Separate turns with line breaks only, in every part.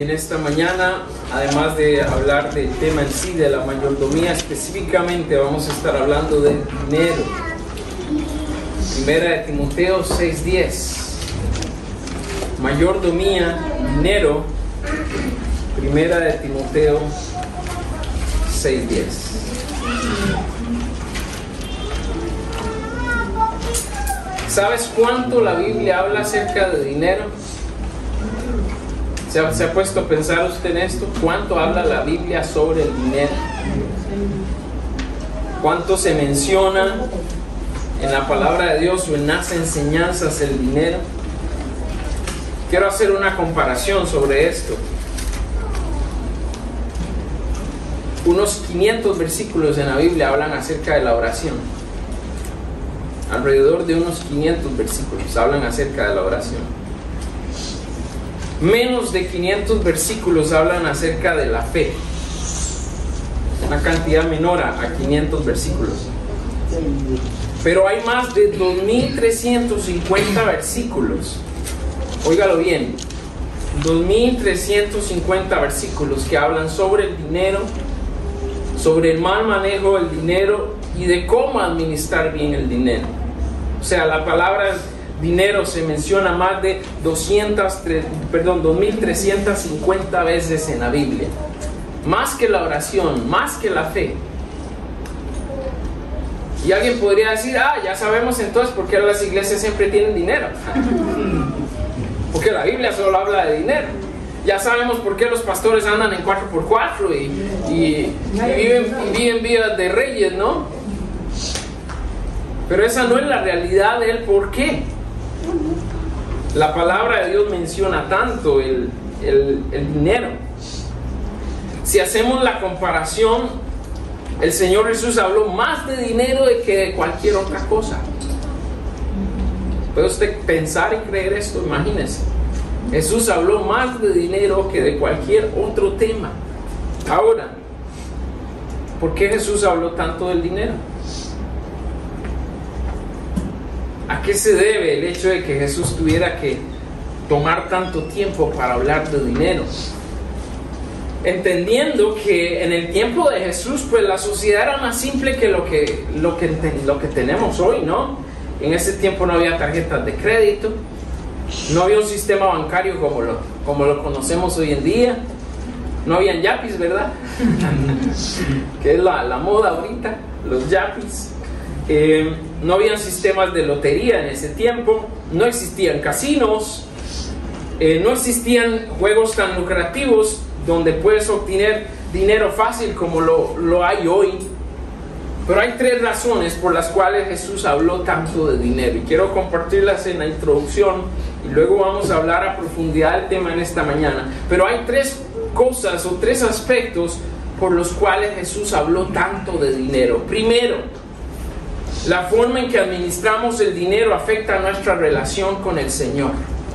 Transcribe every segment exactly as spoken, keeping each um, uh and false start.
en esta mañana, además de hablar del tema en sí, de la mayordomía, específicamente vamos a estar hablando del dinero. Primera de Timoteo seis diez. Mayordomía, dinero. Primera de Timoteo seis diez. ¿Sabes cuánto la Biblia habla acerca de dinero? ¿Se ha, ¿Se ha puesto a pensar usted en esto? ¿Cuánto habla la Biblia sobre el dinero? ¿Cuánto se menciona en la palabra de Dios o en las enseñanzas el dinero? Quiero hacer una comparación sobre esto. Unos quinientos versículos en la Biblia hablan acerca de la oración. Alrededor de unos quinientos versículos hablan acerca de la oración. Menos de quinientos versículos hablan acerca de la fe. Una cantidad menor a quinientos versículos. Pero hay más de dos mil trescientos cincuenta versículos. Óigalo bien. dos mil trescientos cincuenta versículos que hablan sobre el dinero, sobre el mal manejo del dinero y de cómo administrar bien el dinero. O sea, la palabra dinero se menciona más de doscientas, perdón, dos mil trescientas cincuenta veces en la Biblia. Más que la oración, más que la fe. Y alguien podría decir, ah, ya sabemos entonces por qué las iglesias siempre tienen dinero. Porque la Biblia solo habla de dinero. Ya sabemos por qué los pastores andan en cuatro por cuatro y, y, y, viven, y viven vidas de reyes, ¿no? Pero esa no es la realidad del por qué. La palabra de Dios menciona tanto el, el, el dinero. Si hacemos la comparación, el Señor Jesús habló más de dinero de que de cualquier otra cosa. ¿Puede usted pensar y creer esto? Imagínese. Jesús habló más de dinero que de cualquier otro tema. Ahora, ¿por qué Jesús habló tanto del dinero? ¿A qué se debe el hecho de que Jesús tuviera que tomar tanto tiempo para hablar de dinero? Entendiendo que en el tiempo de Jesús, pues la sociedad era más simple que lo que, lo que, lo que tenemos hoy, ¿no? En ese tiempo no había tarjetas de crédito, no había un sistema bancario como lo, como lo conocemos hoy en día, no habían yapis, ¿verdad? Que es la, la moda ahorita, los yapis. Eh, no habían sistemas de lotería en ese tiempo, no existían casinos, eh, no existían juegos tan lucrativos donde puedes obtener dinero fácil como lo, lo hay hoy. Pero hay tres razones por las cuales Jesús habló tanto de dinero y quiero compartirlas en la introducción y luego vamos a hablar a profundidad del tema en esta mañana. Pero hay tres cosas o tres aspectos por los cuales Jesús habló tanto de dinero. Primero, la forma en que administramos el dinero afecta nuestra relación con el Señor.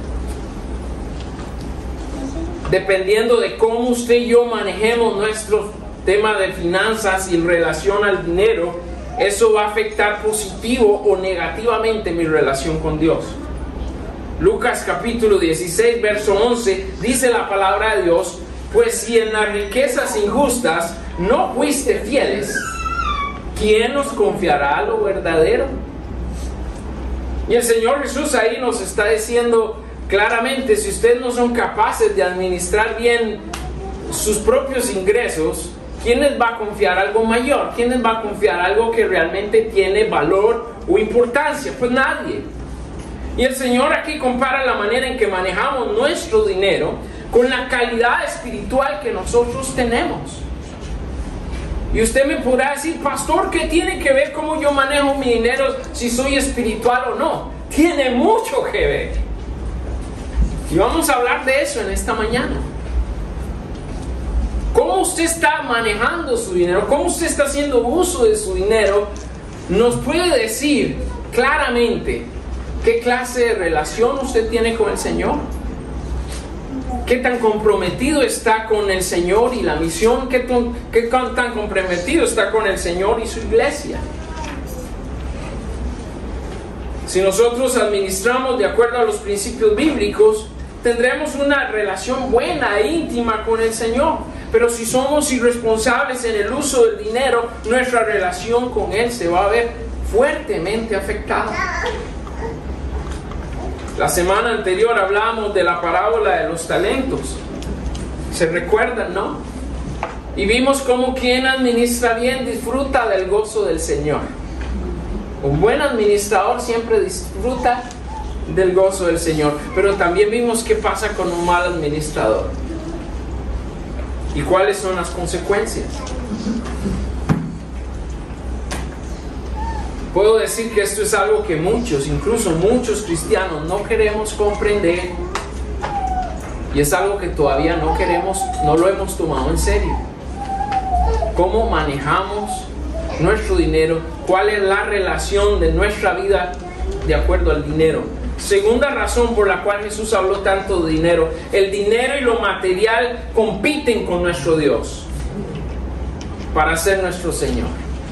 Dependiendo de cómo usted y yo manejemos nuestro tema de finanzas y en relación al dinero, eso va a afectar positivo o negativamente mi relación con Dios. Lucas capítulo dieciséis, verso once, dice la palabra de Dios: pues si en las riquezas injustas no fuiste fieles, ¿quién nos confiará lo verdadero? Y el Señor Jesús ahí nos está diciendo claramente, si ustedes no son capaces de administrar bien sus propios ingresos, ¿quién les va a confiar algo mayor? ¿Quién les va a confiar algo que realmente tiene valor o importancia? Pues nadie. Y el Señor aquí compara la manera en que manejamos nuestro dinero con la calidad espiritual que nosotros tenemos. Y usted me podrá decir, pastor, ¿qué tiene que ver cómo yo manejo mi dinero si soy espiritual o no? Tiene mucho que ver. Y vamos a hablar de eso en esta mañana. Cómo usted está manejando su dinero, cómo usted está haciendo uso de su dinero, nos puede decir claramente qué clase de relación usted tiene con el Señor. ¿Qué tan comprometido está con el Señor y la misión? ¿Qué tan, qué tan comprometido está con el Señor y su iglesia? Si nosotros administramos de acuerdo a los principios bíblicos, tendremos una relación buena e íntima con el Señor. Pero si somos irresponsables en el uso del dinero, nuestra relación con Él se va a ver fuertemente afectada. La semana anterior hablábamos de la parábola de los talentos. ¿Se recuerdan, no? Y vimos cómo quien administra bien disfruta del gozo del Señor. Un buen administrador siempre disfruta del gozo del Señor. Pero también vimos qué pasa con un mal administrador. ¿Y cuáles son las consecuencias? Puedo decir que esto es algo que muchos, incluso muchos cristianos, no queremos comprender. Y es algo que todavía no queremos, no lo hemos tomado en serio. ¿Cómo manejamos nuestro dinero? ¿Cuál es la relación de nuestra vida de acuerdo al dinero? Segunda razón por la cual Jesús habló tanto de dinero: el dinero y lo material compiten con nuestro Dios para ser nuestro Señor.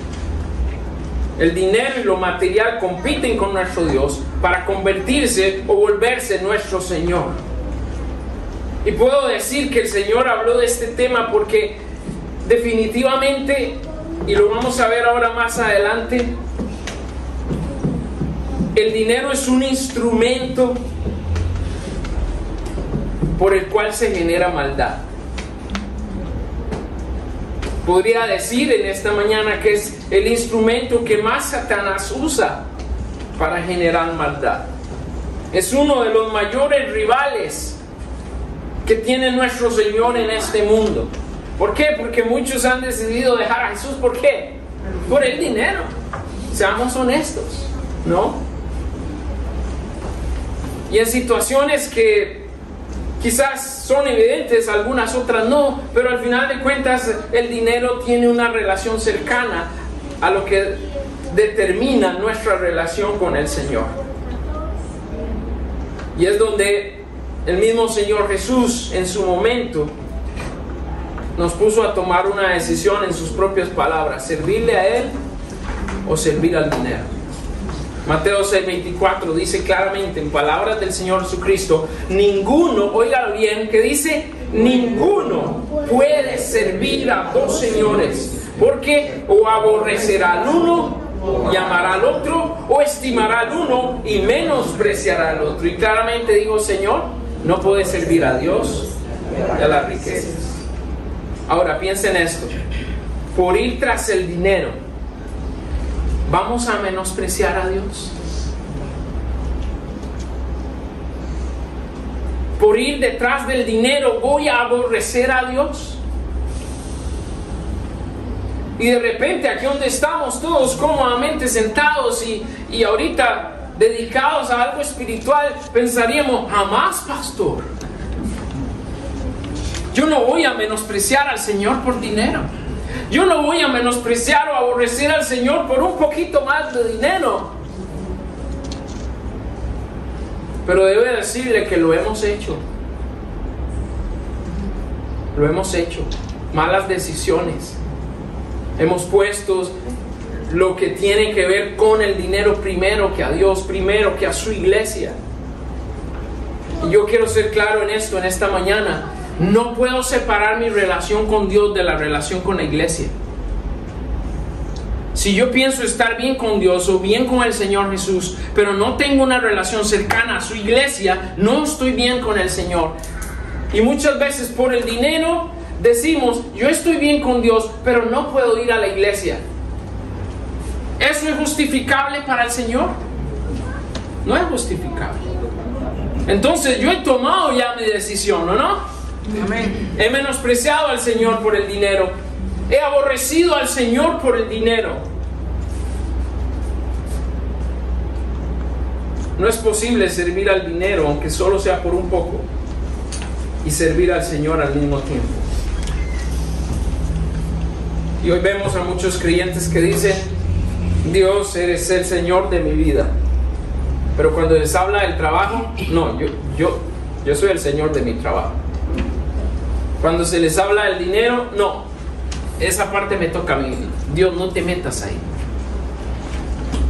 El dinero y lo material compiten con nuestro Dios para convertirse o volverse nuestro Señor. Y puedo decir que el Señor habló de este tema porque definitivamente, y lo vamos a ver ahora más adelante, el dinero es un instrumento por el cual se genera maldad. Podría decir en esta mañana que es el instrumento que más Satanás usa para generar maldad. Es uno de los mayores rivales que tiene nuestro Señor en este mundo. ¿Por qué? Porque muchos han decidido dejar a Jesús. ¿Por qué? Por el dinero. Seamos honestos, ¿no? Y en situaciones que quizás son evidentes, algunas otras no, pero al final de cuentas el dinero tiene una relación cercana a lo que determina nuestra relación con el Señor. Y es donde el mismo Señor Jesús en su momento nos puso a tomar una decisión en sus propias palabras: servirle a Él o servir al dinero. Mateo seis veinticuatro dice claramente, en palabras del Señor Jesucristo, ninguno, oiga bien, que dice, ninguno puede servir a dos señores, porque o aborrecerá al uno y amará al otro, o estimará al uno y menospreciará al otro. Y claramente digo, Señor, no puede servir a Dios y a las riquezas. Ahora piensen esto: por ir tras el dinero, ¿vamos a menospreciar a Dios? Por ir detrás del dinero, ¿voy a aborrecer a Dios? Y de repente, aquí donde estamos todos cómodamente sentados y, y ahorita dedicados a algo espiritual, pensaríamos, jamás, pastor, yo no voy a menospreciar al Señor por dinero. Yo no voy a menospreciar o aborrecer al Señor por un poquito más de dinero. Pero debo decirle que lo hemos hecho. Lo hemos hecho. Malas decisiones. Hemos puesto lo que tiene que ver con el dinero primero que a Dios, primero que a su iglesia. Y yo quiero ser claro en esto, en esta mañana. No puedo separar mi relación con Dios de la relación con la iglesia. Si yo pienso estar bien con Dios o bien con el Señor Jesús, pero no tengo una relación cercana a su iglesia, no estoy bien con el Señor. Y muchas veces por el dinero decimos, yo estoy bien con Dios, pero no puedo ir a la iglesia. ¿Eso es justificable para el Señor? No es justificable. Entonces yo he tomado ya mi decisión, ¿o no? Amén. He menospreciado al Señor por el dinero. He aborrecido al Señor por el dinero. No es posible servir al dinero, aunque solo sea por un poco, y servir al Señor al mismo tiempo. Y hoy vemos a muchos creyentes que dicen, Dios, eres el Señor de mi vida. Pero cuando les habla del trabajo, no, yo, yo, yo soy el Señor de mi trabajo. Cuando se les habla del dinero, no, esa parte me toca a mí. Dios, no te metas ahí.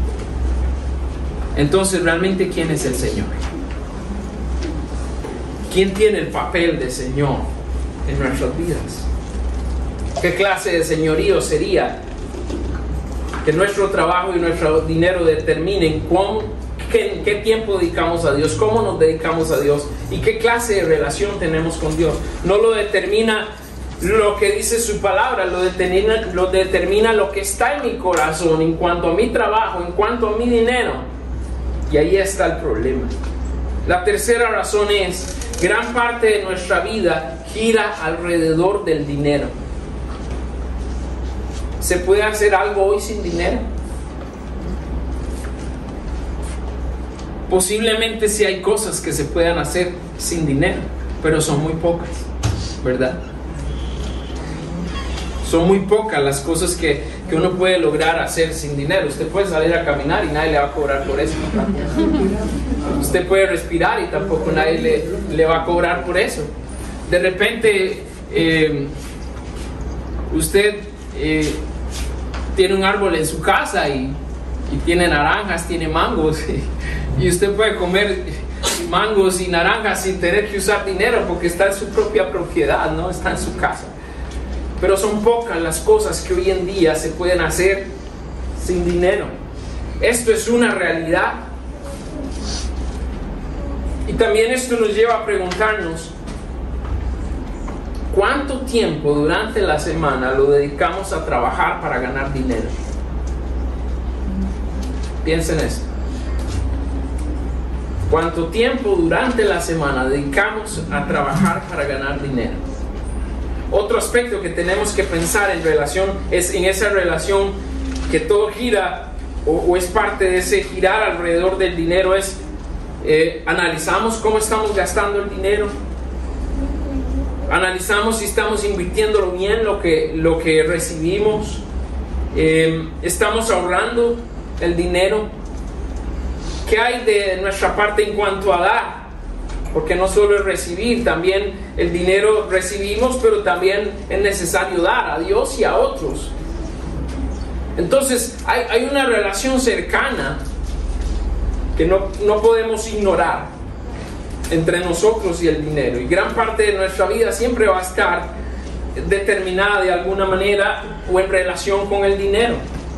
Entonces, ¿realmente quién es el Señor? ¿quién tiene el papel de Señor en nuestras vidas? ¿Qué clase de señorío sería que nuestro trabajo y nuestro dinero determinen cómo, qué, qué tiempo dedicamos a Dios, cómo nos dedicamos a Dios y qué clase de relación tenemos con Dios? No lo determina lo que dice su palabra, lo determina, lo determina lo que está en mi corazón en cuanto a mi trabajo, en cuanto a mi dinero. Y ahí está el problema. La tercera razón es, gran parte de nuestra vida gira alrededor del dinero. ¿Se puede hacer algo hoy sin dinero? Posiblemente sí hay cosas que se puedan hacer sin dinero, pero son muy pocas, ¿verdad? Son muy pocas las cosas que, que uno puede lograr hacer sin dinero. Usted puede salir a caminar y nadie le va a cobrar por eso, ¿verdad? Usted puede respirar y tampoco nadie le, le va a cobrar por eso. De repente, eh, usted eh, tiene un árbol en su casa y, y tiene naranjas, tiene mangos, y, y usted puede comer mangos y naranjas sin tener que usar dinero porque está en su propia propiedad, ¿no? Está en su casa. Pero son pocas las cosas que hoy en día se pueden hacer sin dinero. Esto es una realidad. Y también esto nos lleva a preguntarnos, ¿cuánto tiempo durante la semana lo dedicamos a trabajar para ganar dinero? Piensen en esto. ¿Cuánto tiempo durante la semana dedicamos a trabajar para ganar dinero? Otro aspecto que tenemos que pensar en relación es en esa relación que todo gira o, o es parte de ese girar alrededor del dinero, es eh, analizamos cómo estamos gastando el dinero, analizamos si estamos invirtiéndolo bien lo que, lo que recibimos, eh, estamos ahorrando el dinero. ¿Qué hay de nuestra parte en cuanto a dar? Porque no solo es recibir, también el dinero recibimos, pero también es necesario dar a Dios y a otros. Entonces hay, hay una relación cercana que no, no podemos ignorar entre nosotros y el dinero. Y gran parte de nuestra vida siempre va a estar determinada de alguna manera o en relación con el dinero.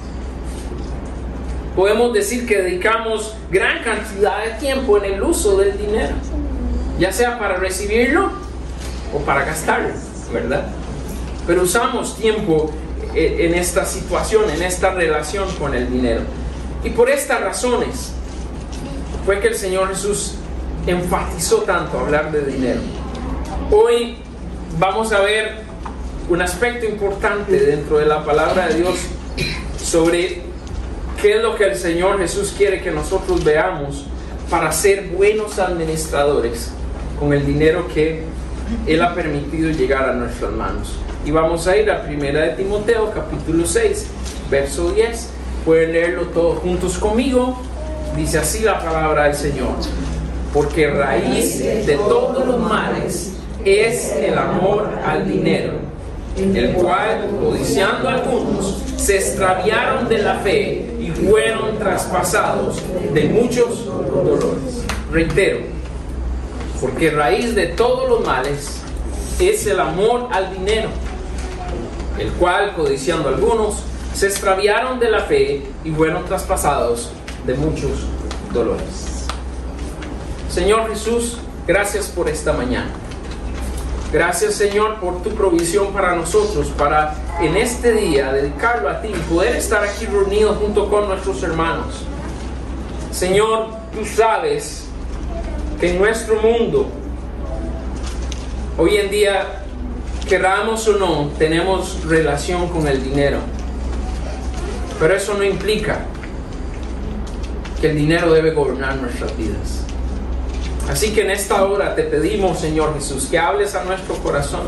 Podemos decir que dedicamos gran cantidad de tiempo en el uso del dinero, ya sea para recibirlo o para gastarlo, ¿verdad? Pero usamos tiempo en esta situación, en esta relación con el dinero. Y por estas razones fue que el Señor Jesús enfatizó tanto hablar de dinero. Hoy vamos a ver un aspecto importante dentro de la palabra de Dios sobre qué es lo que el Señor Jesús quiere que nosotros veamos para ser buenos administradores con el dinero que Él ha permitido llegar a nuestras manos. Y vamos a ir a primera de Timoteo, capítulo seis, verso diez. Pueden leerlo todos juntos conmigo. Dice así la palabra del Señor: porque raíz de todos los males es el amor al dinero, el cual, codiciando algunos, se extraviaron de la fe y fueron traspasados de muchos dolores. Reitero, porque raíz de todos los males es el amor al dinero, el cual, codiciando algunos, se extraviaron de la fe y fueron traspasados de muchos dolores. Señor Jesús, gracias por esta mañana. Gracias, Señor, por tu provisión para nosotros, para en este día dedicarlo a ti y poder estar aquí reunidos junto con nuestros hermanos. Señor, tú sabes que en nuestro mundo, hoy en día, queramos o no, tenemos relación con el dinero. Pero eso no implica que el dinero debe gobernar nuestras vidas. Así que en esta hora te pedimos, Señor Jesús, que hables a nuestro corazón.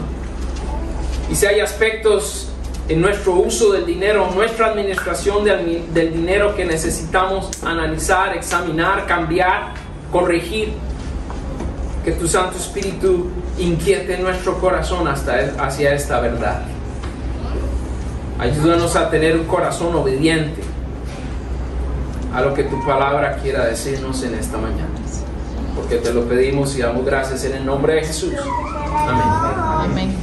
Y si hay aspectos en nuestro uso del dinero, nuestra administración del, del dinero que necesitamos analizar, examinar, cambiar, corregir, que tu Santo Espíritu inquiete nuestro corazón hasta, hacia esta verdad. Ayúdanos a tener un corazón obediente a lo que tu palabra quiera decirnos en esta mañana. porque te lo pedimos y damos gracias en el nombre de Jesús. Amén.
Amén.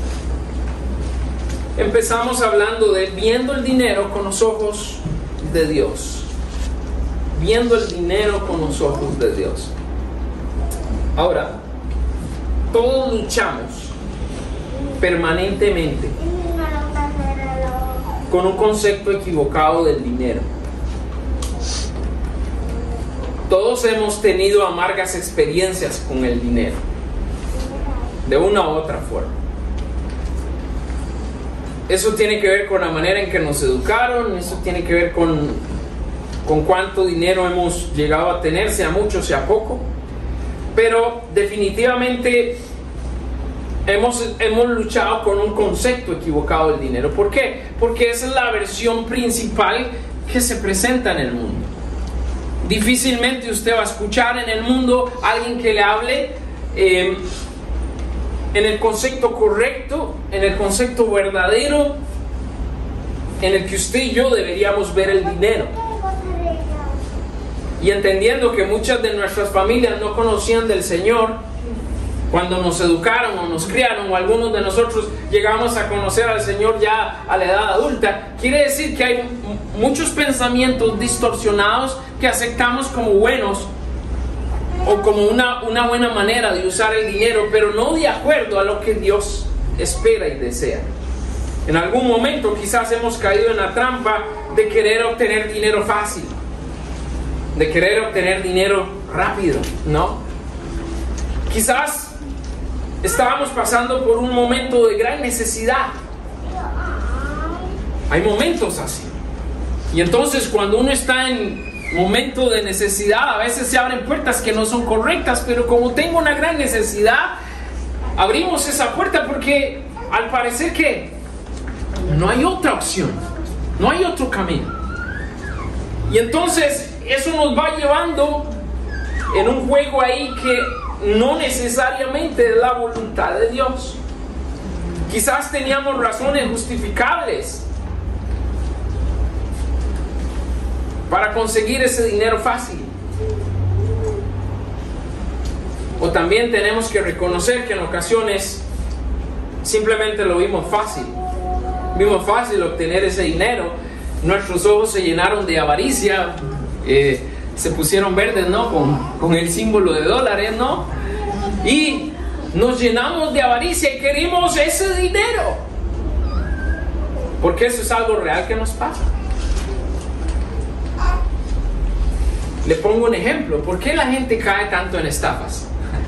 Empezamos hablando de viendo el dinero con los ojos de Dios. Viendo el dinero con los ojos de Dios. Ahora, todos luchamos permanentemente con un concepto equivocado del dinero. Todos hemos tenido amargas experiencias con el dinero, de una u otra forma. Eso tiene que ver con la manera en que nos educaron, eso tiene que ver con, con cuánto dinero hemos llegado a tener, sea mucho, sea poco. Pero definitivamente hemos, hemos luchado con un concepto equivocado del dinero. ¿Por qué? Porque esa es la versión principal que se presenta en el mundo. Difícilmente usted va a escuchar en el mundo a alguien que le hable eh, en el concepto correcto, en el concepto verdadero, en el que usted y yo deberíamos ver el dinero. Y entendiendo que muchas de nuestras familias no conocían del Señor cuando nos educaron o nos criaron, o algunos de nosotros llegamos a conocer al Señor ya a la edad adulta, quiere decir que hay muchos pensamientos distorsionados que aceptamos como buenos o como una, una buena manera de usar el dinero, pero no de acuerdo a lo que Dios espera y desea. En algún momento quizás hemos caído en la trampa de querer obtener dinero fácil, de querer obtener dinero rápido, ¿no? Quizás estábamos pasando por un momento de gran necesidad. Hay momentos así. Y entonces cuando uno está en momento de necesidad, a veces se abren puertas que no son correctas, pero como tengo una gran necesidad, abrimos esa puerta porque al parecer que no hay otra opción, no hay otro camino. Y entonces eso nos va llevando en un juego ahí que no necesariamente es la voluntad de Dios. Quizás teníamos razones justificables para conseguir ese dinero fácil. O también tenemos que reconocer que en ocasiones simplemente lo vimos fácil. Vimos fácil obtener ese dinero. Nuestros ojos se llenaron de avaricia. Eh, se pusieron verdes, ¿no? Con, con el símbolo de dólares, ¿no? Y nos llenamos de avaricia y queremos ese dinero. Porque eso es algo real que nos pasa. Le pongo un ejemplo. ¿Por qué la gente cae tanto en estafas?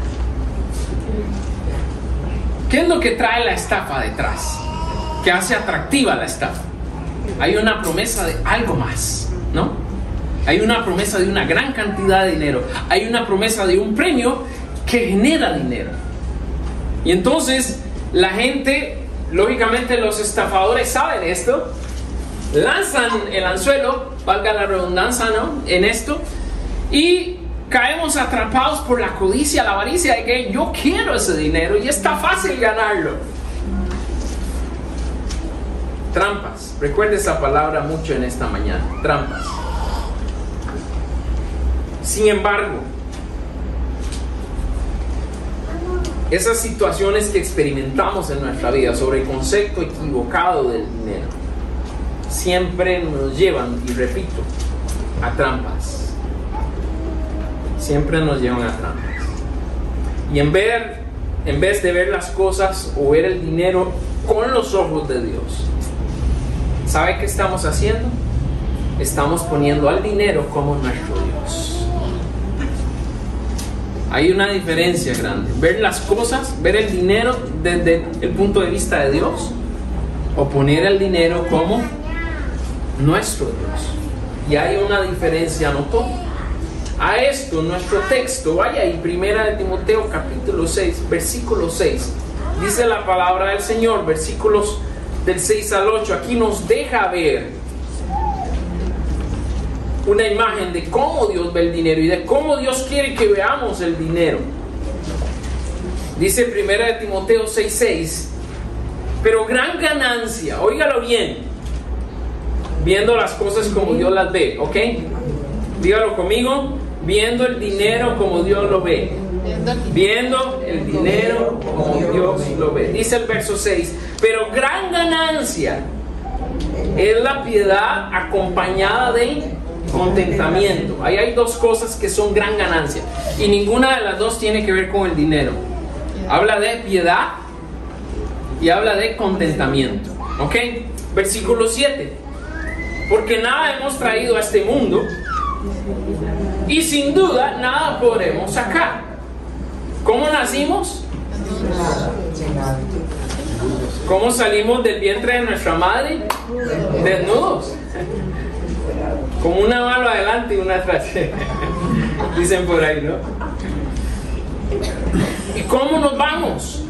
¿Qué es lo que trae la estafa detrás? ¿Qué hace atractiva la estafa? Hay una promesa de algo más, ¿no? Hay una promesa de una gran cantidad de dinero. Hay una promesa de un premio que genera dinero. Y entonces la gente, lógicamente los estafadores saben esto, lanzan el anzuelo, valga la redundancia, ¿no?, en esto, y caemos atrapados por la codicia, la avaricia de que yo quiero ese dinero y está fácil ganarlo. Trampas. Recuerde esa palabra mucho en esta mañana. Trampas. Sin embargo, esas situaciones que experimentamos en nuestra vida sobre el concepto equivocado del dinero siempre nos llevan, y repito, a trampas. Siempre nos llevan a trampas. Y en, ver, en vez de ver las cosas o ver el dinero con los ojos de Dios, ¿sabe qué estamos haciendo? Estamos poniendo al dinero como nuestro Dios. Hay una diferencia grande. Ver las cosas, ver el dinero desde el punto de vista de Dios, o poner el dinero como nuestro Dios. Y hay una diferencia notoria. A esto, nuestro texto, vaya ahí, Primera de Timoteo capítulo seis, versículo seis. Dice la palabra del Señor, versículos del seis al ocho. Aquí nos deja ver una imagen de cómo Dios ve el dinero y de cómo Dios quiere que veamos el dinero. Dice Primera de Timoteo seis seis: pero gran ganancia, óigalo bien, viendo las cosas como Dios las ve, ¿ok? Dígalo conmigo. Viendo el dinero como Dios lo ve. Viendo el dinero como Dios lo ve. Dice el verso seis, pero gran ganancia es la piedad acompañada de contentamiento. Ahí hay dos cosas que son gran ganancia y ninguna de las dos tiene que ver con el dinero. Habla de piedad y habla de contentamiento. ¿Ok? Versículo siete. Porque nada hemos traído a este mundo y sin duda nada podremos sacar. ¿Cómo nacimos? ¿Cómo salimos del vientre de nuestra madre? Desnudos. Con una mano adelante y una atrás. Dicen por ahí, ¿no? ¿Y cómo nos vamos?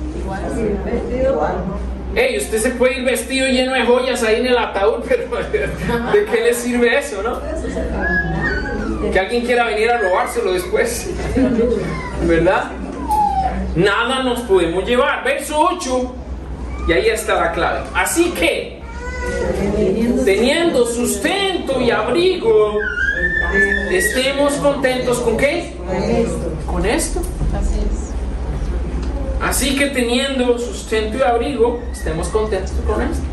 Ey, usted se puede ir vestido lleno de joyas ahí en el ataúd, pero ¿de qué le sirve eso, no? Que alguien quiera venir a robárselo después, ¿verdad? Nada nos podemos llevar. Verso ocho, y ahí está la clave. Así que, teniendo sustento y abrigo, estemos contentos ¿con qué? Con esto.
Así es.
Así que teniendo sustento y abrigo, estemos contentos con esto.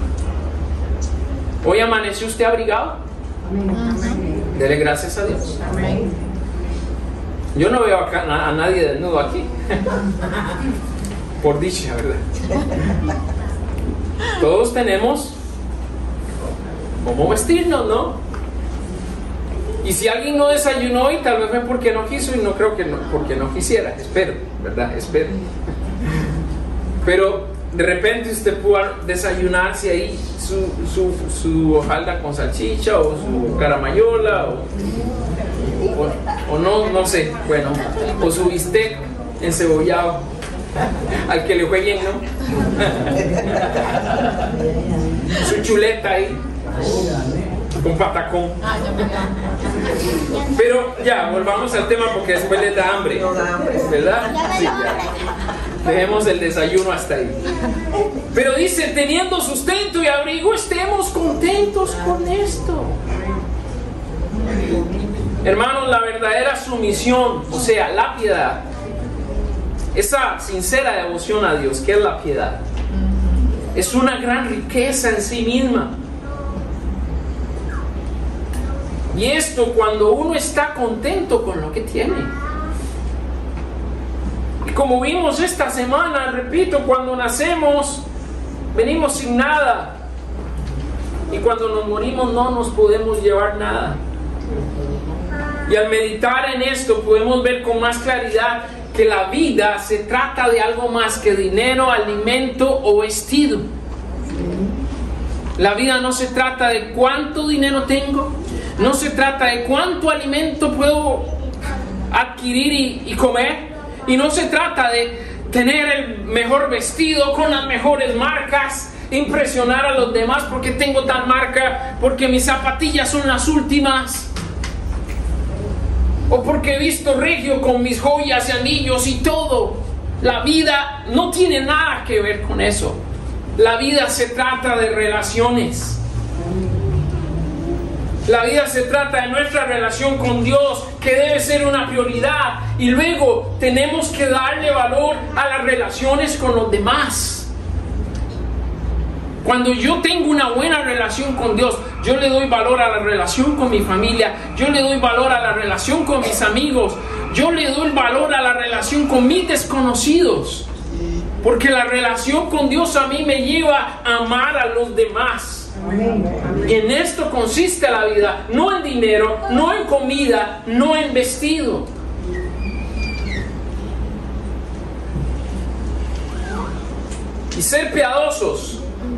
Hoy amaneció usted abrigado. Dele gracias a Dios.
Amén.
Yo no veo acá a nadie desnudo aquí. Por dicha, ¿verdad? Todos tenemos cómo vestirnos, ¿no? Y si alguien no desayunó hoy, tal vez fue porque no quiso, y no creo que no, porque no quisiera. Espero, ¿verdad? Espero. Pero de repente usted pueda desayunarse ahí su, su, su hojalda con salchicha o su caramayola o, o, o no, no sé, bueno, o su bistec encebollado al que le jueguen, ¿no? Su chuleta ahí con patacón. Pero ya, volvamos al tema porque después les da hambre, ¿verdad? Sí, ya. Dejemos el desayuno hasta ahí. Pero dice, teniendo sustento y abrigo, estemos contentos con esto. Hermanos, la verdadera sumisión, o sea, la piedad, esa sincera devoción a Dios, que es la piedad, es una gran riqueza en sí misma. Y esto cuando uno está contento con lo que tiene. Y como vimos esta semana, repito, cuando nacemos, venimos sin nada. Y cuando nos morimos no nos podemos llevar nada. Y al meditar en esto podemos ver con más claridad que la vida se trata de algo más que dinero, alimento o vestido. La vida no se trata de cuánto dinero tengo, no se trata de cuánto alimento puedo adquirir y, y comer, y no se trata de tener el mejor vestido con las mejores marcas, impresionar a los demás porque tengo tal marca, porque mis zapatillas son las últimas, o porque he visto regio con mis joyas y anillos y todo. La vida no tiene nada que ver con eso. La vida se trata de relaciones. La vida se trata de nuestra relación con Dios, que debe ser una prioridad. Y luego tenemos que darle valor a las relaciones con los demás. Cuando yo tengo una buena relación con Dios, yo le doy valor a la relación con mi familia, yo le doy valor a la relación con mis amigos, yo le doy valor a la relación con mis desconocidos. Porque la relación con Dios a mí me lleva a amar a los demás. Y en esto consiste la vida, no en dinero, no en comida, no en vestido. Y ser piadosos,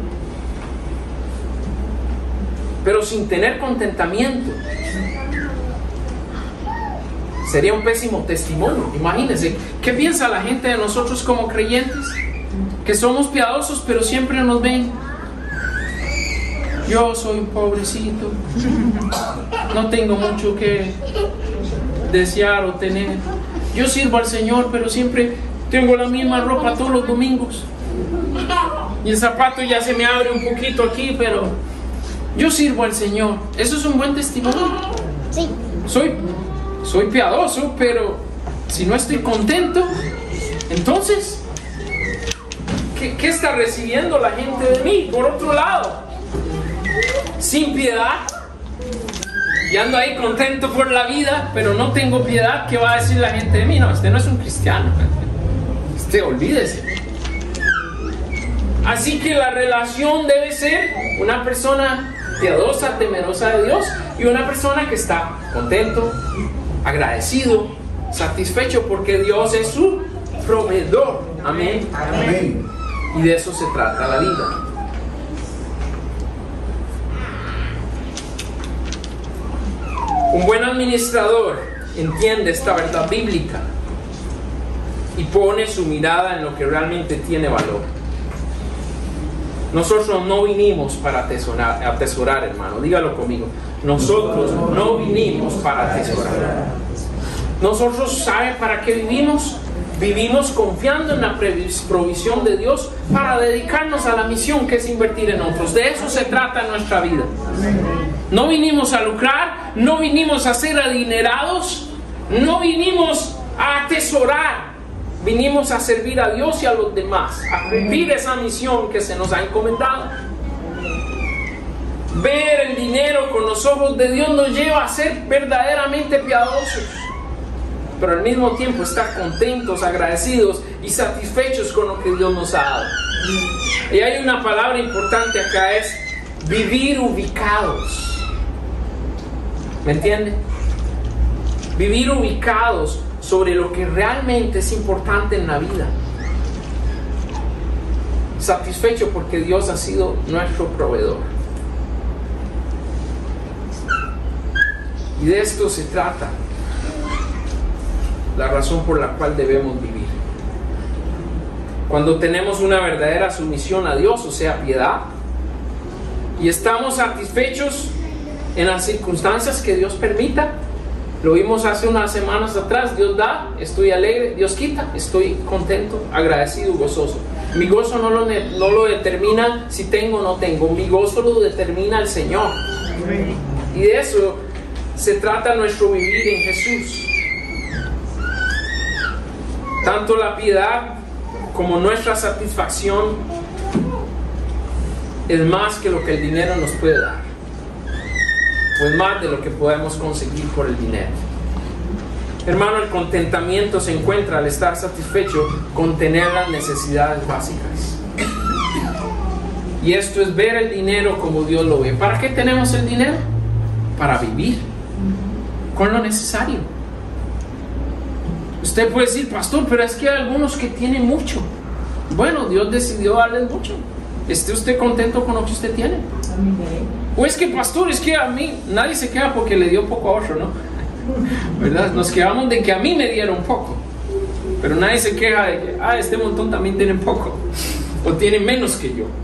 pero sin tener contentamiento, sería un pésimo testimonio. Imagínense, ¿qué piensa la gente de nosotros como creyentes? Que somos piadosos, pero siempre nos ven: yo soy un pobrecito, no tengo mucho que desear o tener. Yo sirvo al Señor, pero siempre tengo la misma ropa todos los domingos. Y el zapato ya se me abre un poquito aquí, pero yo sirvo al Señor. ¿Eso es un buen testimonio?
Sí.
Soy soy piadoso, pero si no estoy contento, entonces, ¿qué, qué está recibiendo la gente de mí? Por otro lado, sin piedad, y ando ahí contento por la vida, pero no tengo piedad, ¿qué va a decir la gente de mí? No, este no es un cristiano. Este, olvídese. Así que la relación debe ser una persona piadosa, temerosa de Dios, y una persona que está contento, agradecido, satisfecho, porque Dios es su proveedor. Amén. Amén. Y de eso se trata la vida. Un buen administrador entiende esta verdad bíblica y pone su mirada en lo que realmente tiene valor. Nosotros no vinimos para atesorar, atesorar, hermano, dígalo conmigo. Nosotros no vinimos para atesorar. Nosotros, ¿sabe para qué vivimos? Vivimos confiando en la provisión de Dios para dedicarnos a la misión que es invertir en otros. De eso se trata nuestra vida. No vinimos a lucrar, no vinimos a ser adinerados, no vinimos a atesorar. Vinimos a servir a Dios y a los demás, a cumplir esa misión que se nos ha encomendado. Ver el dinero con los ojos de Dios nos lleva a ser verdaderamente piadosos, pero al mismo tiempo estar contentos, agradecidos y satisfechos con lo que Dios nos ha dado. Y hay una palabra importante acá, es vivir ubicados. ¿Me entiende? Vivir ubicados sobre lo que realmente es importante en la vida. Satisfecho porque Dios ha sido nuestro proveedor. Y de esto se trata la razón por la cual debemos vivir. Cuando tenemos una verdadera sumisión a Dios, o sea, piedad, y estamos satisfechos en las circunstancias que Dios permita. Lo vimos hace unas semanas atrás. Dios da, estoy alegre. Dios quita, estoy contento, agradecido, gozoso. Mi gozo no lo, no lo determina si tengo o no tengo. Mi gozo lo determina el Señor. Y de eso se trata nuestro vivir en Jesús. Tanto la piedad como nuestra satisfacción es más que lo que el dinero nos puede dar. Pues más de lo que podemos conseguir por el dinero. Hermano, el contentamiento se encuentra al estar satisfecho con tener las necesidades básicas. Y esto es ver el dinero como Dios lo ve. ¿Para qué tenemos el dinero? Para vivir con lo necesario. Usted puede decir, pastor, pero es que hay algunos que tienen mucho. Bueno, Dios decidió darles mucho. ¿Esté usted contento con lo que usted tiene? O es que, pastor, es que a mí nadie se queda porque le dio poco a otro, ¿no? ¿Verdad? Nos quedamos de que a mí me dieron poco, pero nadie se queja de que, ah, este montón también tiene poco o tiene menos que yo.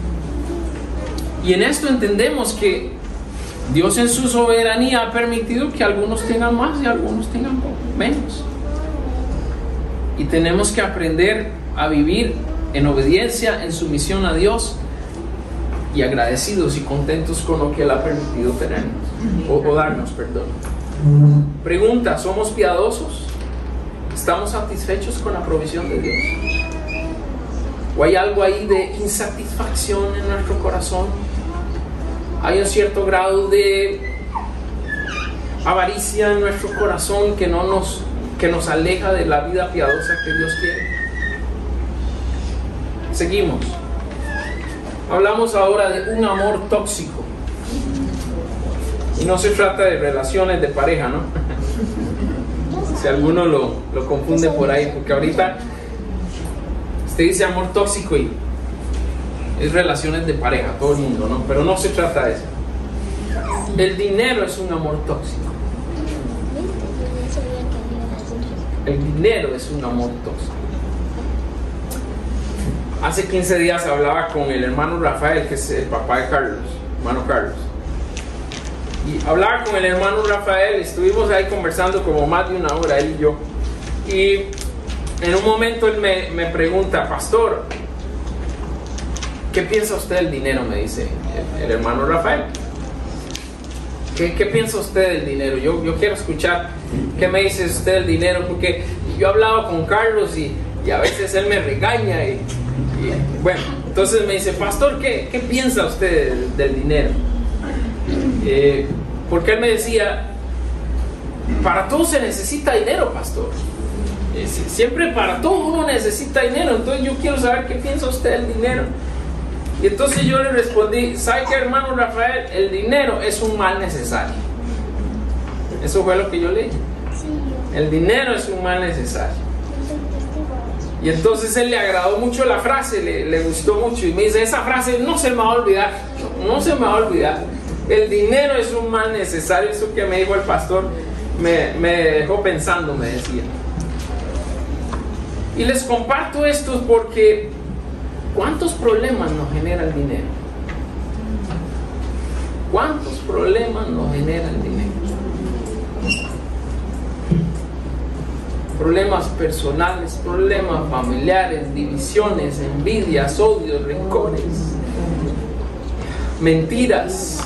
Y en esto entendemos que Dios en su soberanía ha permitido que algunos tengan más y algunos tengan menos. Y tenemos que aprender a vivir en obediencia, en sumisión a Dios, y agradecidos y contentos con lo que Él ha permitido tenernos o, o darnos, perdón. Pregunta, ¿somos piadosos? ¿Estamos satisfechos con la provisión de Dios? ¿O hay algo ahí de insatisfacción en nuestro corazón? ¿Hay un cierto grado de avaricia en nuestro corazón que, no nos, que nos aleja de la vida piadosa que Dios quiere? Seguimos. Hablamos ahora de un amor tóxico. Y no se trata de relaciones de pareja, ¿no? Si alguno lo, lo confunde por ahí, porque ahorita usted dice amor tóxico y es relaciones de pareja, todo el mundo, ¿no? Pero no se trata de eso. El dinero es un amor tóxico. El dinero es un amor tóxico. Hace quince días hablaba con el hermano Rafael, que es el papá de Carlos, hermano Carlos. Y hablaba con el hermano Rafael, estuvimos ahí conversando como más de una hora, él y yo. Y en un momento él me, me pregunta, pastor, ¿qué piensa usted del dinero? Me dice el, el hermano Rafael. ¿Qué, qué piensa usted del dinero? Yo, yo quiero escuchar qué me dice usted del dinero, porque yo he hablado con Carlos y, y a veces él me regaña y, y bueno, entonces me dice, pastor, ¿qué, qué piensa usted del, del dinero? Eh, porque él me decía, para todo se necesita dinero, pastor. Eh, siempre para todo uno necesita dinero, entonces yo quiero saber qué piensa usted del dinero. Y entonces yo le respondí, ¿sabe qué, hermano Rafael? El dinero es un mal necesario. Eso fue lo que yo le dije. El dinero es un mal necesario. Y entonces él le agradó mucho la frase, le, le gustó mucho y me dice, esa frase no se me va a olvidar, no, no se me va a olvidar. El dinero es un mal necesario. Eso que me dijo el pastor me, me dejó pensando, me decía. Y les comparto esto porque ¿cuántos problemas nos genera el dinero? ¿Cuántos problemas nos genera el dinero? Problemas personales, problemas familiares, divisiones, envidias, odios, rencores, mentiras.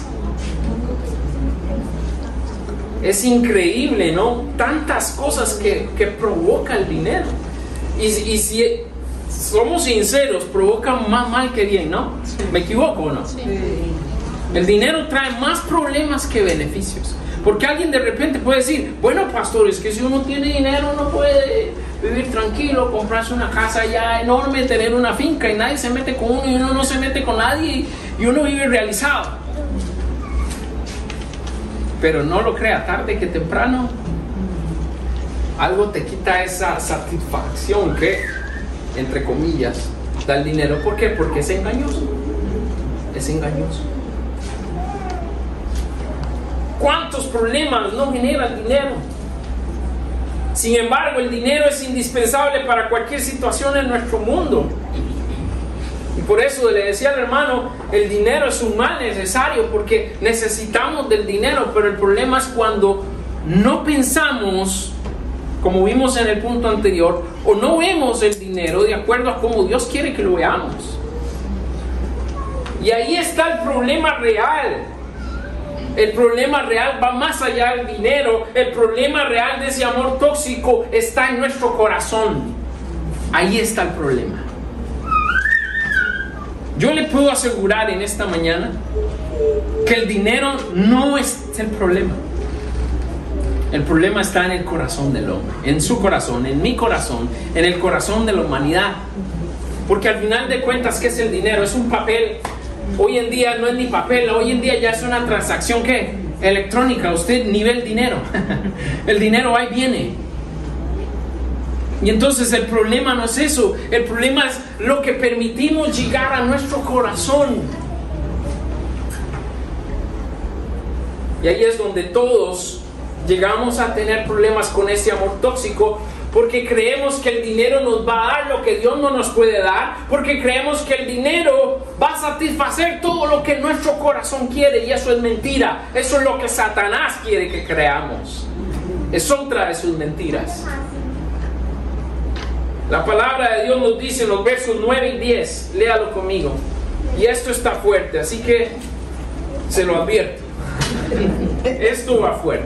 Es increíble, ¿no? Tantas cosas que, que provoca el dinero. Y, y si somos sinceros, provoca más mal que bien, ¿no? ¿Me equivoco o no? Sí. El dinero trae más problemas que beneficios. Porque alguien de repente puede decir, bueno, pastor, es que si uno tiene dinero uno puede vivir tranquilo, comprarse una casa ya enorme, tener una finca y nadie se mete con uno y uno no se mete con nadie y uno vive realizado. Pero no lo crea, tarde que temprano algo te quita esa satisfacción que, entre comillas, da el dinero. ¿Por qué? Porque es engañoso. Es engañoso. ¿Cuántos problemas no genera el dinero? Sin embargo, el dinero es indispensable para cualquier situación en nuestro mundo. Y por eso le decía al hermano, el dinero es un mal necesario porque necesitamos del dinero, pero el problema es cuando no pensamos, como vimos en el punto anterior, o no vemos el dinero de acuerdo a cómo Dios quiere que lo veamos. Y ahí está el problema real. El problema real va más allá del dinero. El problema real de ese amor tóxico está en nuestro corazón. Ahí está el problema. Yo le puedo asegurar en esta mañana que el dinero no es el problema. El problema está en el corazón del hombre, en su corazón, en mi corazón, en el corazón de la humanidad. Porque al final de cuentas, ¿qué es el dinero? Es un papel. Hoy en día no es ni papel, hoy en día ya es una transacción ¿qué? Electrónica. Usted ni ve el dinero. El dinero ahí viene. Y entonces el problema no es eso. El problema es lo que permitimos llegar a nuestro corazón. Y ahí es donde todos llegamos a tener problemas con ese amor tóxico, porque creemos que el dinero nos va a dar lo que Dios no nos puede dar, porque creemos que el dinero va a satisfacer todo lo que nuestro corazón quiere, y eso es mentira. Eso es lo que Satanás quiere que creamos. Es otra de sus mentiras. La palabra de Dios nos dice en los versos nueve y diez, léalo conmigo, y esto está fuerte, así que se lo advierto. Esto va fuerte.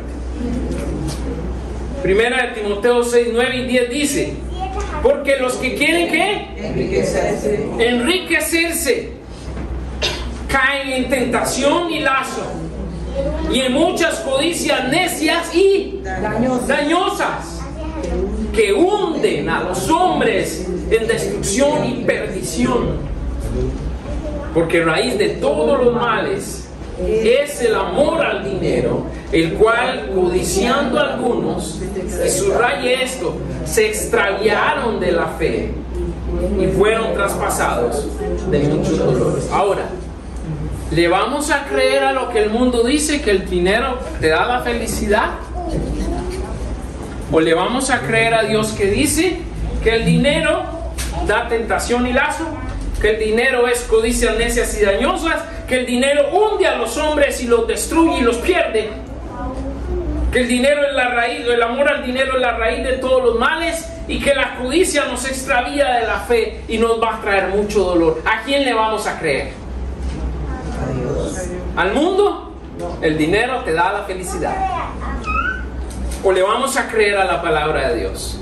Primera de Timoteo seis, nueve y diez dice, porque los que quieren ¿qué? Enriquecerse. Enriquecerse caen en tentación y lazo, y en muchas codicias necias y dañosas, dañosas que hunden a los hombres en destrucción y perdición. Porque raíz de todos los males es el amor al dinero, el cual, codiciando algunos, y subraye esto, se extraviaron de la fe y fueron traspasados de muchos dolores. Ahora, ¿le vamos a creer a lo que el mundo dice, que el dinero te da la felicidad? ¿O le vamos a creer a Dios que dice que el dinero da tentación y lazo? Que el dinero es codicias necias y dañosas, que el dinero hunde a los hombres y los destruye y los pierde, que el dinero es la raíz, el amor al dinero es la raíz de todos los males, y que la codicia nos extravía de la fe y nos va a traer mucho dolor. ¿A quién le vamos a creer? ¿A Dios? ¿Al mundo? El dinero te da la felicidad. ¿O le vamos a creer a la palabra de Dios?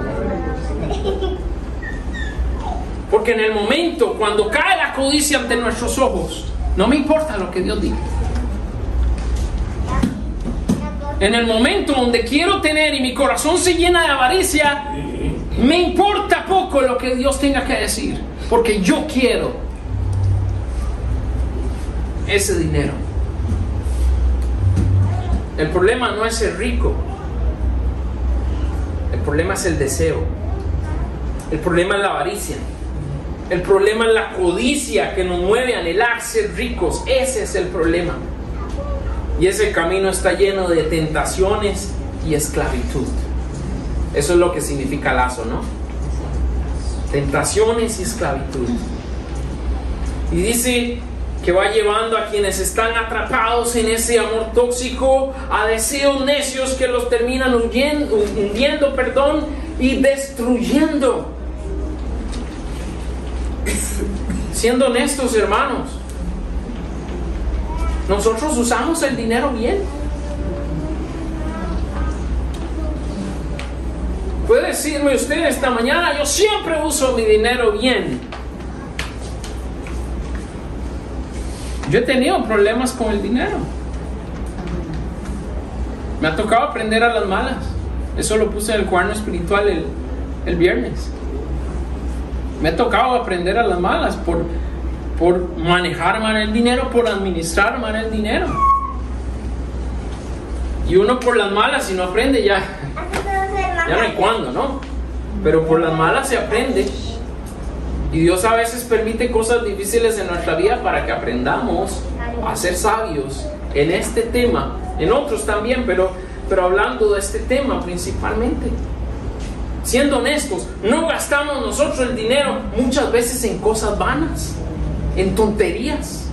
Porque en el momento cuando cae la codicia ante nuestros ojos, no me importa lo que Dios diga. En el momento donde quiero tener y mi corazón se llena de avaricia, me importa poco lo que Dios tenga que decir, porque yo quiero ese dinero. El problema no es ser rico. El problema es el deseo. El problema es la avaricia. El problema es la codicia que nos mueve a anhelar ser ricos. Ese es el problema. Y ese camino está lleno de tentaciones y esclavitud. Eso es lo que significa lazo, ¿no? Tentaciones y esclavitud. Y dice que va llevando a quienes están atrapados en ese amor tóxico a deseos necios que los terminan hundiendo, hundiendo, perdón, y destruyendo. Siendo honestos, hermanos, nosotros usamos el dinero bien. Puede decirme usted esta mañana: yo siempre uso mi dinero bien. Yo he tenido problemas con el dinero. Me ha tocado aprender a las malas. Eso lo puse en el cuaderno espiritual el, el viernes. Me ha tocado aprender a las malas por, por manejar mal el dinero, por administrar mal el dinero. Y uno por las malas, si no aprende, ya, ya no hay cuándo, ¿no? Pero por las malas se aprende. Y Dios a veces permite cosas difíciles en nuestra vida para que aprendamos a ser sabios en este tema, en otros también, pero, pero hablando de este tema principalmente. Siendo honestos, no gastamos nosotros el dinero muchas veces en cosas vanas, en tonterías.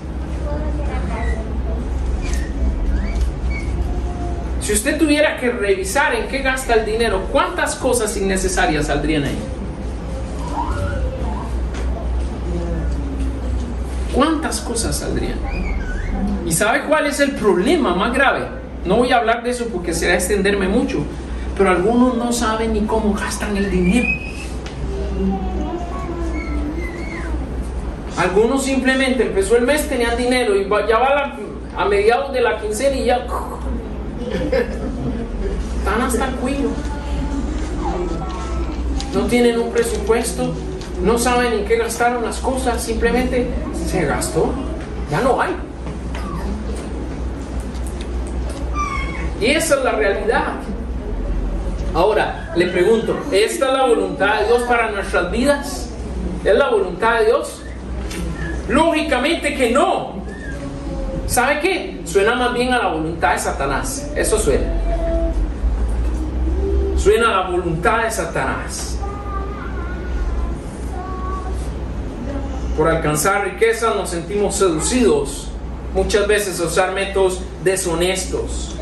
Si usted tuviera que revisar en qué gasta el dinero, ¿cuántas cosas innecesarias saldrían ahí? ¿Cuántas cosas saldrían? ¿Y sabe cuál es el problema más grave? No voy a hablar de eso porque será extenderme mucho, pero algunos no saben ni cómo gastan el dinero. Algunos simplemente empezó el mes, tenían dinero y ya va la, a mediados de la quincena y ya están hasta el cuello. No tienen un presupuesto, no saben en qué gastaron las cosas, simplemente se gastó, ya no hay. Y esa es la realidad. Ahora, le pregunto, ¿esta es la voluntad de Dios para nuestras vidas? ¿Es la voluntad de Dios? Lógicamente que no. ¿Sabe qué? Suena más bien a la voluntad de Satanás. Eso suena. Suena a la voluntad de Satanás. Por alcanzar riqueza nos sentimos seducidos muchas veces a usar métodos deshonestos.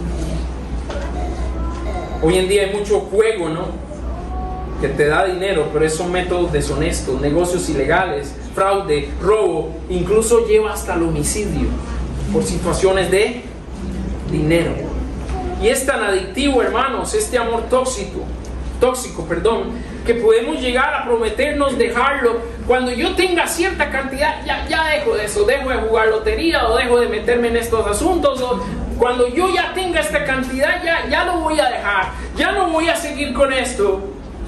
Hoy en día hay mucho juego, ¿no? Que te da dinero, pero esos métodos deshonestos, negocios ilegales, fraude, robo, incluso lleva hasta el homicidio por situaciones de dinero. Y es tan adictivo, hermanos, este amor tóxico, tóxico, perdón, que podemos llegar a prometernos dejarlo. Cuando yo tenga cierta cantidad, ya, ya dejo de eso, dejo de jugar lotería o dejo de meterme en estos asuntos, o cuando yo ya tenga esta cantidad, ya, ya lo voy a dejar, ya no voy a seguir con esto.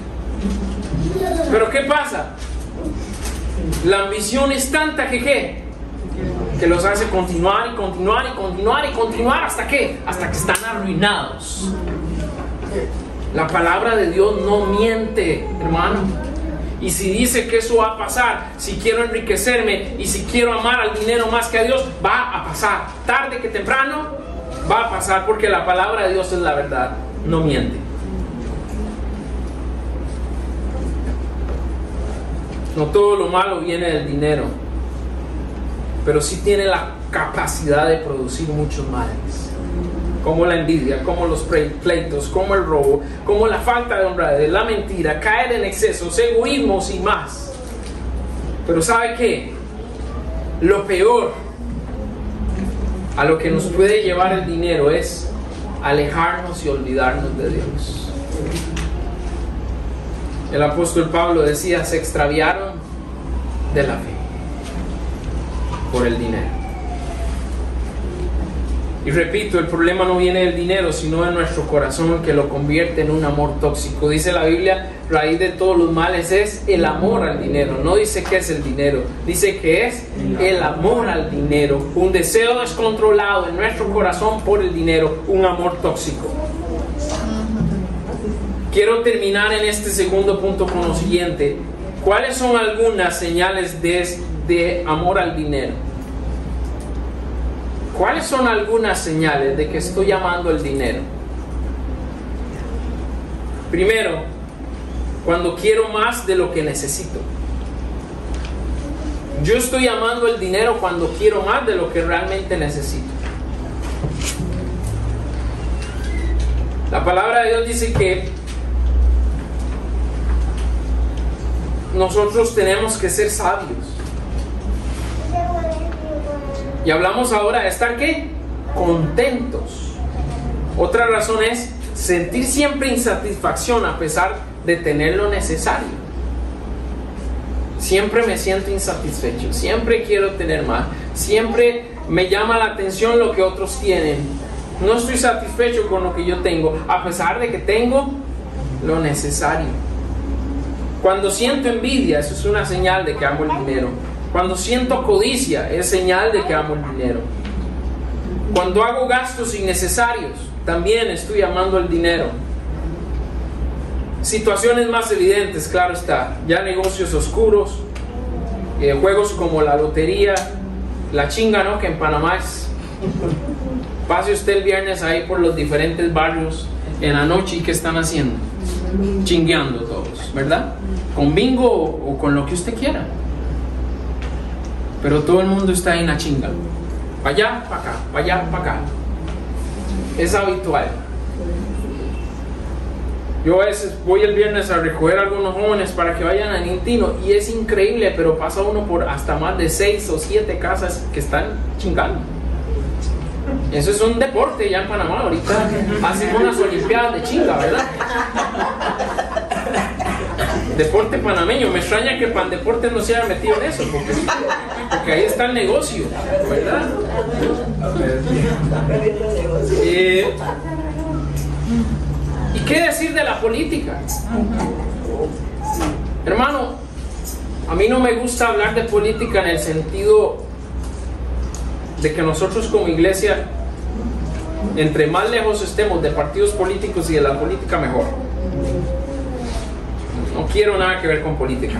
Pero ¿qué pasa? La ambición es tanta que ¿qué? Que los hace continuar y continuar y continuar y continuar hasta ¿qué? Hasta que están arruinados. La palabra de Dios no miente, hermano. Y si dice que eso va a pasar, si quiero enriquecerme y si quiero amar al dinero más que a Dios, va a pasar. Tarde que temprano va a pasar, porque la palabra de Dios es la verdad, no miente. No todo lo malo viene del dinero, pero sí tiene la capacidad de producir muchos males, como la envidia, como los pleitos, como el robo, como la falta de honradez, la mentira, caer en excesos, egoísmos y más. Pero ¿sabe qué? Lo peor a lo que nos puede llevar el dinero es alejarnos y olvidarnos de Dios. El apóstol Pablo decía, se extraviaron de la fe por el dinero. Y repito, el problema no viene del dinero, sino de nuestro corazón, que lo convierte en un amor tóxico. Dice la Biblia, raíz de todos los males es el amor al dinero. No dice que es el dinero, dice que es el amor al dinero. Un deseo descontrolado en nuestro corazón por el dinero, un amor tóxico. Quiero terminar en este segundo punto con lo siguiente. ¿Cuáles son algunas señales de, de amor al dinero? ¿Cuáles son algunas señales de que estoy amando el dinero? Primero, cuando quiero más de lo que necesito. Yo estoy amando el dinero cuando quiero más de lo que realmente necesito. La palabra de Dios dice que nosotros tenemos que ser sabios. Y hablamos ahora de estar ¿qué? Contentos. Otra razón es sentir siempre insatisfacción a pesar de tener lo necesario. Siempre me siento insatisfecho, siempre quiero tener más, siempre me llama la atención lo que otros tienen. No estoy satisfecho con lo que yo tengo, a pesar de que tengo lo necesario. Cuando siento envidia, eso es una señal de que amo el dinero. Cuando siento codicia, es señal de que amo el dinero. Cuando hago gastos innecesarios, también estoy amando el dinero. Situaciones más evidentes, claro está, ya negocios oscuros, eh, juegos como la lotería, la chinga, ¿no? Que en Panamá es. Pase usted el viernes ahí por los diferentes barrios en la noche, ¿y qué están haciendo? Chingueando todos, ¿verdad? Con bingo o, o con lo que usted quiera. Pero todo el mundo está en la chinga. Para allá, para acá, para allá, para acá. Es habitual. Yo a veces voy el viernes a recoger a algunos jóvenes para que vayan a Nintino y es increíble, pero pasa uno por hasta más de seis o siete casas que están chingando. Eso es un deporte ya en Panamá. Ahorita hacen unas olimpiadas de chinga, ¿verdad? Deporte panameño. Me extraña que Pandeporte no se haya metido en eso, porque, porque ahí está el negocio, ¿verdad? Eh, ¿Y qué decir de la política? Hermano, a mí no me gusta hablar de política en el sentido de que nosotros como iglesia, entre más lejos estemos de partidos políticos y de la política, mejor. No quiero nada que ver con política.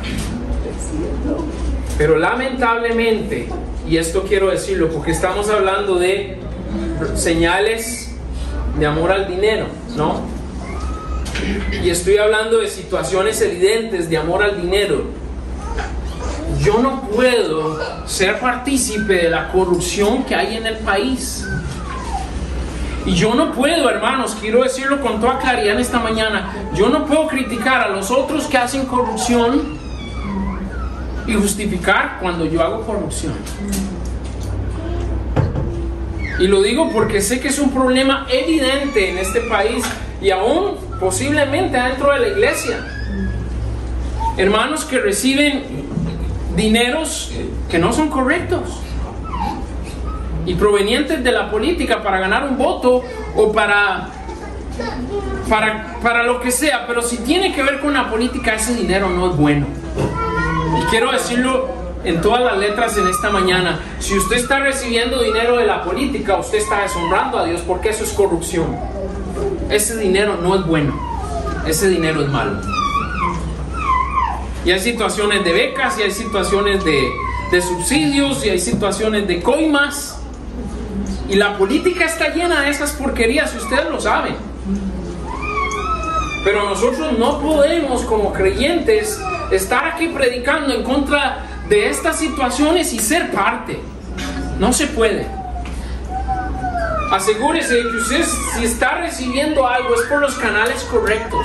Pero lamentablemente, y esto quiero decirlo porque estamos hablando de señales de amor al dinero, ¿no? Y estoy hablando de situaciones evidentes de amor al dinero. Yo no puedo ser partícipe de la corrupción que hay en el país. Y yo no puedo, hermanos, quiero decirlo con toda claridad en esta mañana, yo no puedo criticar a los otros que hacen corrupción y justificar cuando yo hago corrupción. Y lo digo porque sé que es un problema evidente en este país y aún posiblemente dentro de la iglesia. Hermanos que reciben dineros que no son correctos y provenientes de la política para ganar un voto o para, para, para lo que sea, pero si tiene que ver con la política, ese dinero no es bueno. Y quiero decirlo en todas las letras en esta mañana: si usted está recibiendo dinero de la política, usted está deshonrando a Dios, porque eso es corrupción. Ese dinero no es bueno, ese dinero es malo. Y hay situaciones de becas, y hay situaciones de, de subsidios, y hay situaciones de coimas. Y la política está llena de esas porquerías, y ustedes lo saben. Pero nosotros no podemos, como creyentes, estar aquí predicando en contra de estas situaciones y ser parte. No se puede. Asegúrese de que usted, si está recibiendo algo, es por los canales correctos.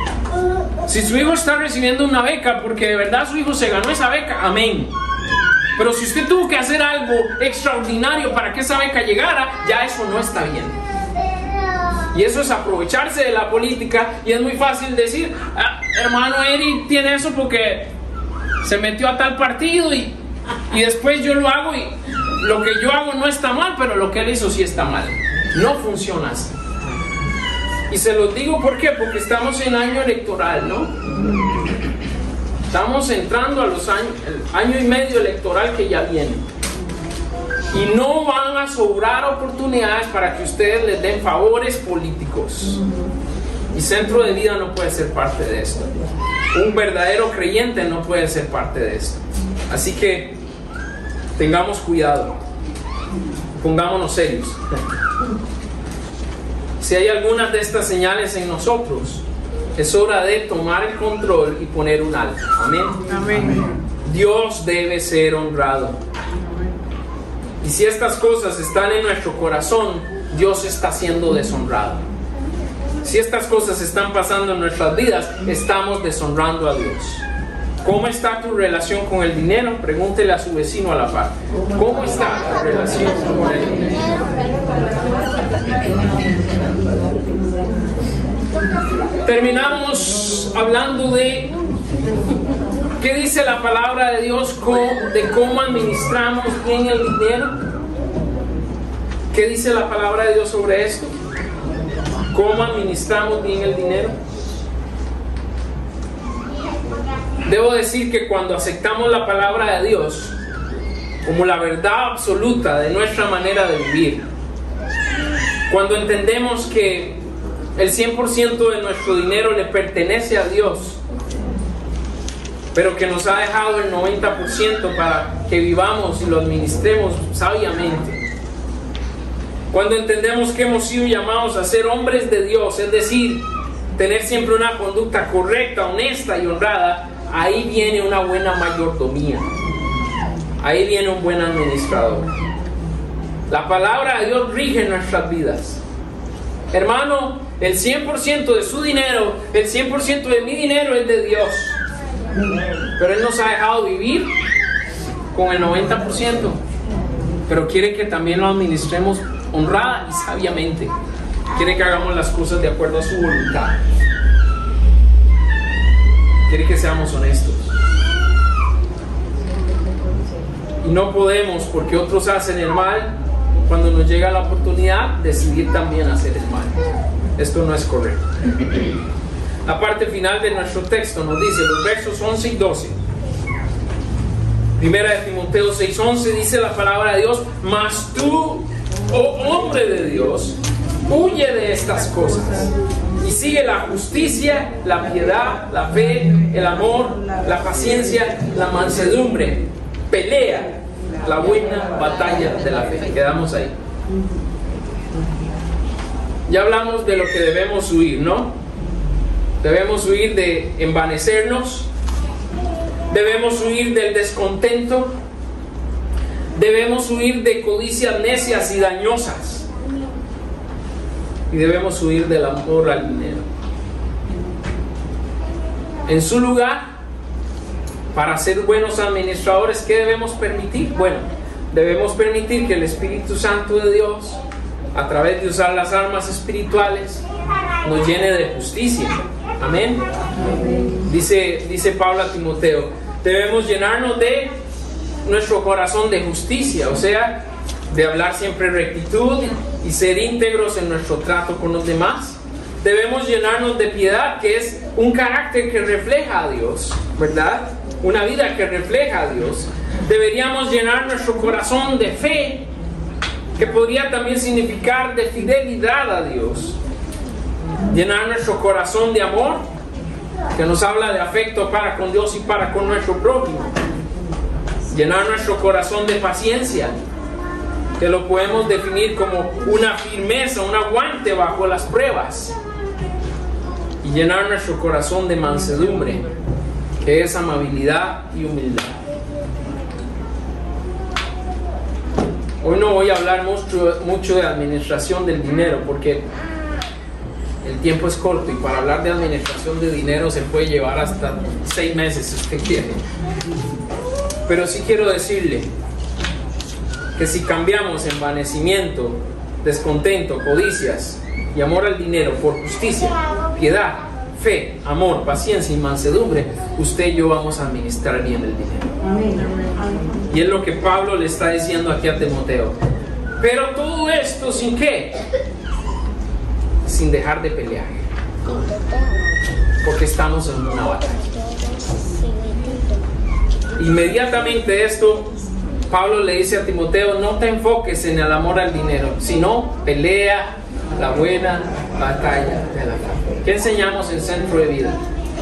Si su hijo está recibiendo una beca porque de verdad su hijo se ganó esa beca, amén. Pero si usted tuvo que hacer algo extraordinario para que esa beca llegara, ya eso no está bien. Y eso es aprovecharse de la política. Y es muy fácil decir, ah, hermano Eric tiene eso porque se metió a tal partido y, y después yo lo hago y lo que yo hago no está mal, pero lo que él hizo sí está mal. No funciona así. Y se los digo ¿por qué? Porque estamos en año electoral, ¿no? Estamos entrando a los años, el año y medio electoral que ya viene. Y no van a sobrar oportunidades para que ustedes les den favores políticos. Y Centro de Vida no puede ser parte de esto. Un verdadero creyente no puede ser parte de esto. Así que tengamos cuidado. Pongámonos serios. Si hay algunas de estas señales en nosotros, es hora de tomar el control y poner un alto. Amén. Amén. Dios debe ser honrado. Y si estas cosas están en nuestro corazón, Dios está siendo deshonrado. Si estas cosas están pasando en nuestras vidas, estamos deshonrando a Dios. ¿Cómo está tu relación con el dinero? Pregúntele a su vecino a la par. ¿Cómo está tu relación con el dinero? Terminamos hablando de qué dice la palabra de Dios de cómo administramos bien el dinero. ¿Qué dice la palabra de Dios sobre esto? ¿Cómo administramos bien el dinero? Debo decir que cuando aceptamos la palabra de Dios como la verdad absoluta de nuestra manera de vivir, cuando entendemos que el cien por ciento de nuestro dinero le pertenece a Dios, pero que nos ha dejado el noventa por ciento para que vivamos y lo administremos sabiamente, cuando entendemos que hemos sido llamados a ser hombres de Dios, es decir, tener siempre una conducta correcta, honesta y honrada, ahí viene una buena mayordomía. Ahí viene un buen administrador. La palabra de Dios rige nuestras vidas. Hermano, el cien por ciento de su dinero, el cien por ciento de mi dinero es de Dios. Pero Él nos ha dejado vivir con el noventa por ciento. Pero quiere que también lo administremos honrada y sabiamente. Quiere que hagamos las cosas de acuerdo a su voluntad. Quiere que seamos honestos. Y no podemos, porque otros hacen el mal, cuando nos llega la oportunidad, decidir también hacer el mal. Esto no es correcto. La parte final de nuestro texto nos dice, los versos once y doce. Primera de Timoteo seis once dice la palabra de Dios: mas tú, oh hombre de Dios, huye de estas cosas y sigue la justicia, la piedad, la fe, el amor, la paciencia, la mansedumbre. Pelea la buena batalla de la fe. Quedamos ahí. Ya hablamos de lo que debemos huir, ¿no? Debemos huir de envanecernos. Debemos huir del descontento. Debemos huir de codicias necias y dañosas. Y debemos huir del amor al dinero. En su lugar, para ser buenos administradores, ¿qué debemos permitir? Bueno, debemos permitir que el Espíritu Santo de Dios, a través de usar las armas espirituales, nos llene de justicia. Amén. Dice, dice Pablo a Timoteo, debemos llenarnos de nuestro corazón de justicia, o sea, de hablar siempre rectitud y ser íntegros en nuestro trato con los demás. Debemos llenarnos de piedad, que es un carácter que refleja a Dios, ¿verdad? Una vida que refleja a Dios. Deberíamos llenar nuestro corazón de fe, que podría también significar de fidelidad a Dios. Llenar nuestro corazón de amor, que nos habla de afecto para con Dios y para con nuestro prójimo. Llenar nuestro corazón de paciencia, que lo podemos definir como una firmeza, un aguante bajo las pruebas. Y llenar nuestro corazón de mansedumbre, que es amabilidad y humildad. Hoy no voy a hablar mucho, mucho de administración del dinero, porque el tiempo es corto y para hablar de administración de dinero se puede llevar hasta seis meses si usted quiere. Pero sí quiero decirle que si cambiamos envanecimiento, descontento, codicias y amor al dinero por justicia, piedad, fe, amor, paciencia y mansedumbre, usted y yo vamos a administrar bien el dinero. Y es lo que Pablo le está diciendo aquí a Timoteo. Pero todo esto ¿sin qué? Sin dejar de pelear. Porque estamos en una batalla. Inmediatamente esto, Pablo le dice a Timoteo, no te enfoques en el amor al dinero, sino pelea la buena batalla de la fe. ¿Qué enseñamos en Centro de Vida?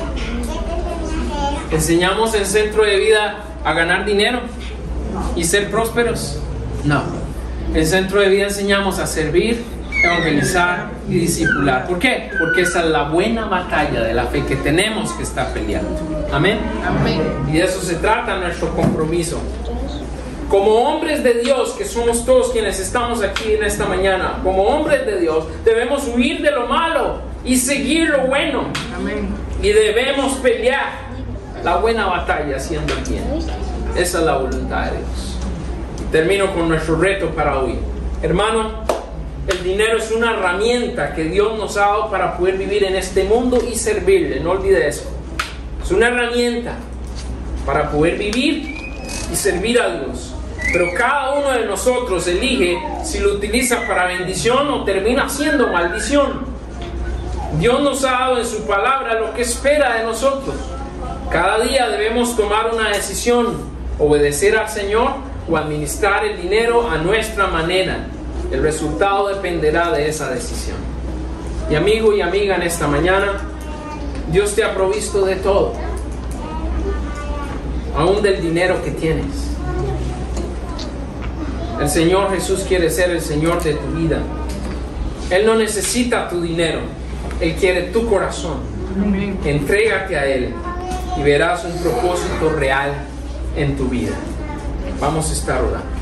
¿Enseñamos en Centro de Vida a ganar dinero y ser prósperos? No. En Centro de Vida enseñamos a servir, evangelizar y discipular. ¿Por qué? Porque esa es la buena batalla de la fe que tenemos que estar peleando. Amén. Amén. Y de eso se trata nuestro compromiso. Como hombres de Dios, que somos todos quienes estamos aquí en esta mañana, como hombres de Dios, debemos huir de lo malo y seguir lo bueno. Amén. Y debemos pelear la buena batalla haciendo el bien. Esa es la voluntad de Dios. Termino con nuestro reto para hoy. Hermano, el dinero es una herramienta que Dios nos ha dado para poder vivir en este mundo y servirle. No olvide eso. Es una herramienta para poder vivir y servir a Dios. Pero cada uno de nosotros elige si lo utiliza para bendición o termina siendo maldición. Dios nos ha dado en su palabra lo que espera de nosotros. Cada día debemos tomar una decisión: obedecer al Señor o administrar el dinero a nuestra manera. El resultado dependerá de esa decisión. Y amigo y amiga, en esta mañana, Dios te ha provisto de todo, aún del dinero que tienes. El Señor Jesús quiere ser el Señor de tu vida. Él no necesita tu dinero, Él quiere tu corazón. Entrégate a Él y verás un propósito real en tu vida. Vamos a estar orando.